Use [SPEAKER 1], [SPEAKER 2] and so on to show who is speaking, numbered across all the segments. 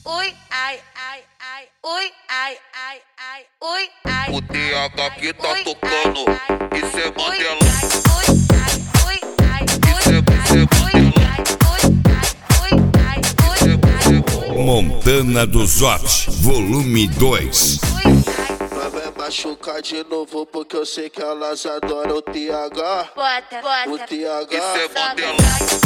[SPEAKER 1] oi, ai, ai, ai, oi, ai, ai, ai, oi, ai.
[SPEAKER 2] O TH que tá tocando, isso é Mandela.
[SPEAKER 3] Montana do Zote, volume 2.
[SPEAKER 4] Vai machucar de novo porque eu sei que elas adoram o TH.
[SPEAKER 1] Bota, bota,
[SPEAKER 4] o TH.
[SPEAKER 2] Isso é Mandela.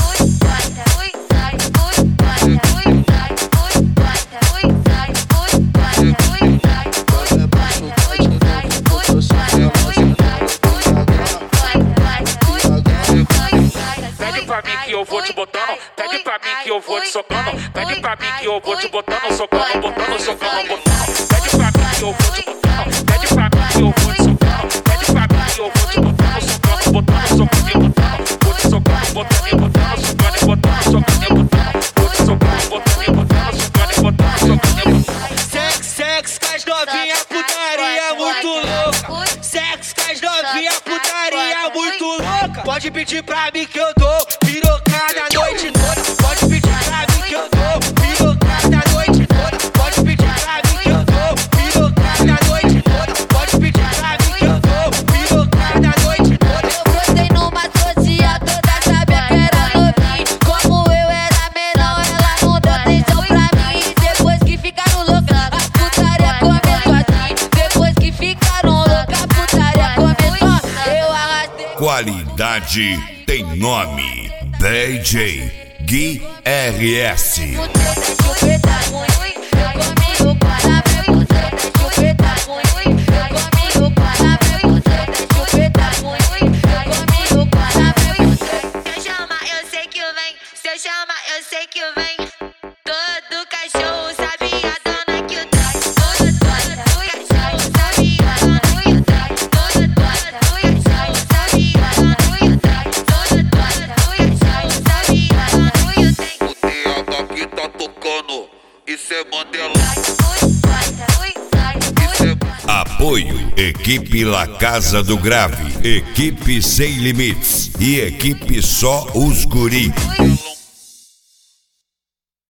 [SPEAKER 5] Pede pra mim que eu vou te botando, pede pra mim que eu vou te socando, pede pra mim que eu vou te botando, socando, botando, socando, botando. Pede pra mim que eu vou te botando, pede pra mim que eu vou te socando, pede pra mim que eu vou te botando, socando, botando, socando e botando. Vou te socando, botando e botando, socando e botando, socando e botando. Vou te socando, botando e botando, socando e botando, socando e botando.
[SPEAKER 6] Sexo com as novinha, putaria muito louca. Sexo com as novinha, putaria muito louca. Pode pedir pra mim que eu dou pirocada a noite toda. Pode pedir pra mim que eu dou pirocada a noite toda. Pode pedir pra mim que eu dou pirocada a noite toda. Pode pedir pra mim que eu dou pirocada a noite toda.
[SPEAKER 1] Eu brotei numa social, toda sabia que era novinho. Como eu era menor, ela não deu atenção pra mim. Depois que ficaram louca, a putaria começou assim. Depois que ficaram louca, a putaria começou. Eu arrastei.
[SPEAKER 3] Qualidade tem nome. DJ Gui RS.
[SPEAKER 1] Eu sei que vem. Todo cachorro sabe a dona que o traz. Todo cachorro sabe a dona que o traz. Todo cachorro sabe a dona que o traz. Todo cachorro sabe a dona que o traz.
[SPEAKER 2] O TH que tá tocando, isso é Mandela.
[SPEAKER 3] Apoio Equipe La Casa do Grave, Equipe Sem Limites e Equipe Só Os Guri.